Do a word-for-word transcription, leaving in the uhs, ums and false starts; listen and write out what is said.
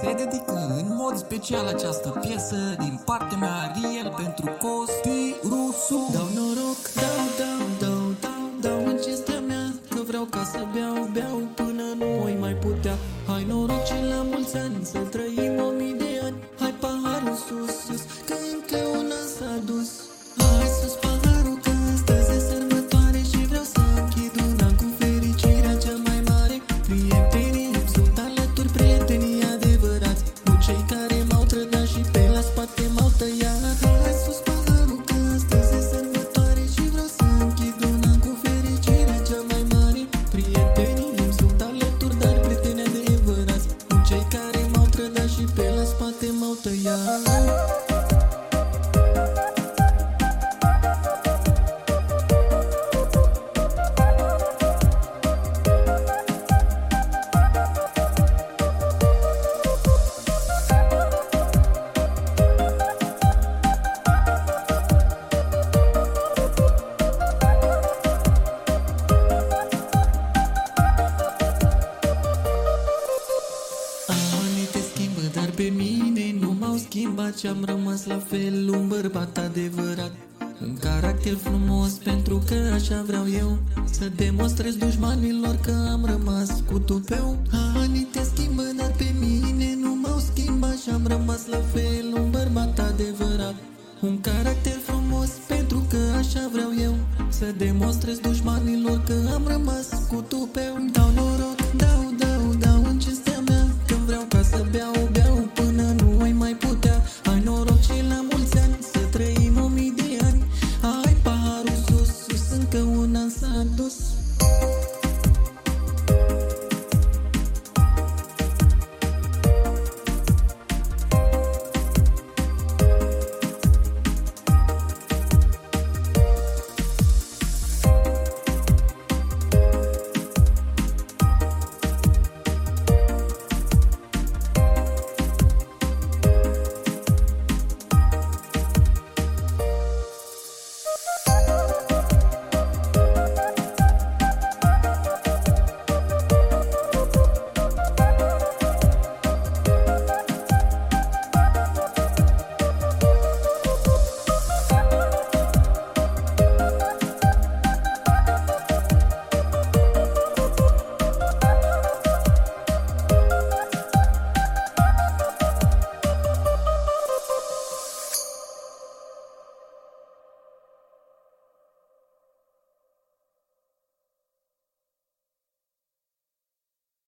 Se dedică în mod special această piesă din partea mea, Ariel, pentru Costi Rusu. Dau noroc, dau, dau, dau, dau, dau în cinstea mea, că vreau ca să beau, beau până nu voi mai putea. Hai noroc și la mulți ani, să trăim o mii de ani. Hai paharul sus, sus, că încă una s-a dus. Hai sus paharul, că astăzi e sărbătoare și vreau să închid un an cu fericirea cea mai mare. Prietenii îmi sunt alături, prietenii adevărați, nu cei care m-au trădat și pe la spate m-au tăiat. Hai sus paharul, că astăzi e sărbătoare și vreau să închid un an cu fericirea cea mai mare. Prietenii îmi sunt alături, dar prieteni adevărați, nu cei care m-au trădat și pe la spate m-au tăiat. Anii te schimbă, dar pe mine nu m-au schimbat și am rămas la fel, un bărbat adevărat. Un caracter frumos, pentru că așa vreau eu, să demonstrez dușmanilor că am rămas cu tupeu. Anii te schimbă, dar pe mine nu m-au schimbat și am rămas la fel, un bărbat adevărat. Un caracter frumos, pentru că așa vreau eu, să demonstrez